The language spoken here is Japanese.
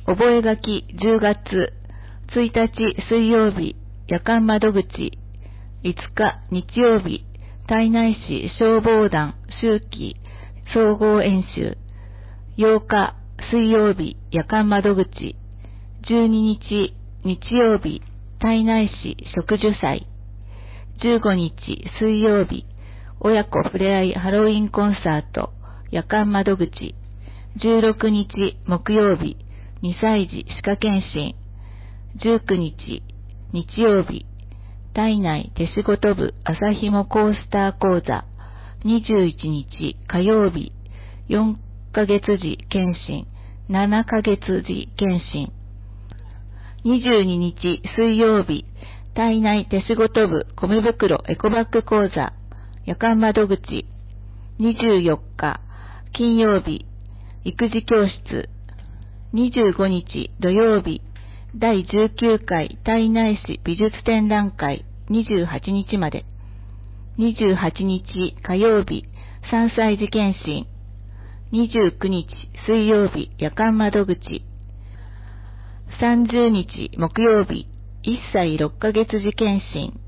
覚書10月1日水曜日夜間窓口、5日日曜日胎内市消防団秋季総合演習、8日水曜日夜間窓口、12日日曜日胎内市植樹祭、15日水曜日親子ふれあいハロウィンコンサート夜間窓口、16日木曜日2歳児歯科検診、19日日曜日体内手仕事部朝ひもコースター講座、21日火曜日4ヶ月児検診7ヶ月児検診、22日水曜日体内手仕事部米袋エコバッグ講座夜間窓口、24日金曜日育児教室、25日土曜日第19回胎内市美術展覧会28日まで、28日火曜日3歳児検診、29日水曜日夜間窓口、30日木曜日1歳6ヶ月児検診、